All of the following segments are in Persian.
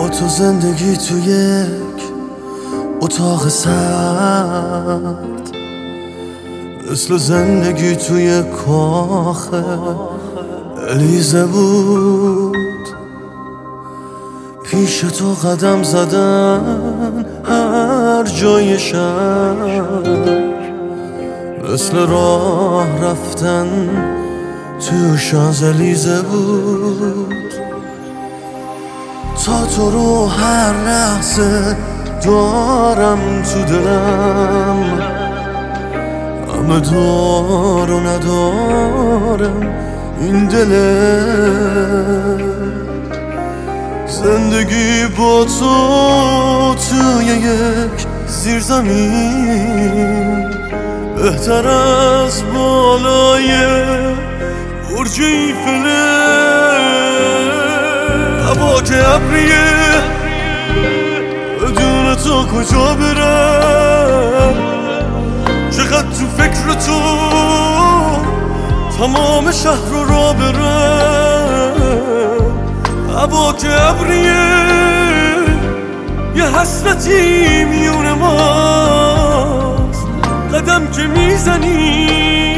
تو زندگی تو یک اتاق سرد، مثل زندگی توی کاخ الیزه بود. پیش تو قدم زدن هر جای شهر، مثل راه رفتن تو شانزلیزه بود. تا تو رو هر لحظه دارم تو دلم، همه دار و ندارم این دله. زندگی با تو توی یک زیرزمین بهتر از بالای برج ایفله. هوا که ابریه بدون تو کجا برم، چقدر تو فکر تو تمام شهر رو را برم. هوا که ابریه یه حسرتی میون ماست، قدم که میزنی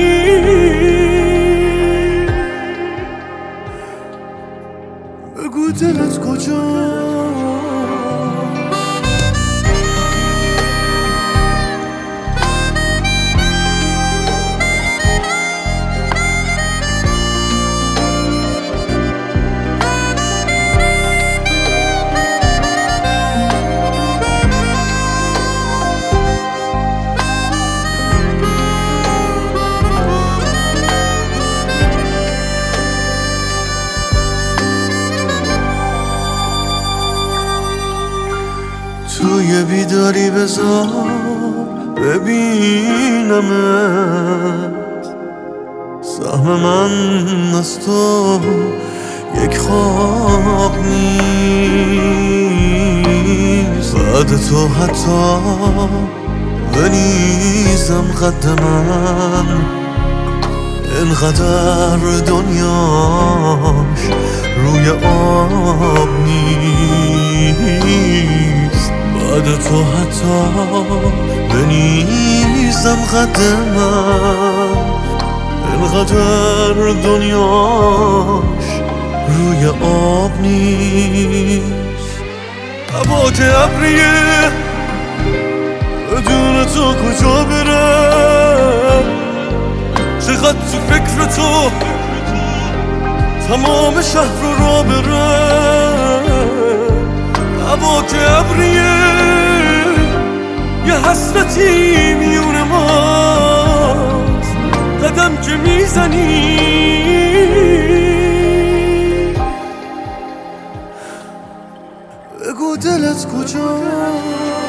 بگو دلت کجا. توی بیداری بذار ببینمت، سهم من از تو یک خواب نیست. بعد تو حتی بنیزم قد من، اینقدر دنیاش روی آب نیست. بعد تو حتی بنیزم قد من، اینقدر دنیاش روی آب نیست. هوا که ابریه بدون تو کجا برم، چقدر تو فکر تو تمام شهر رو را برم. هوا که ابریه یه حسرتی میون ماست، قدم که میزنی بگو دلت کجا.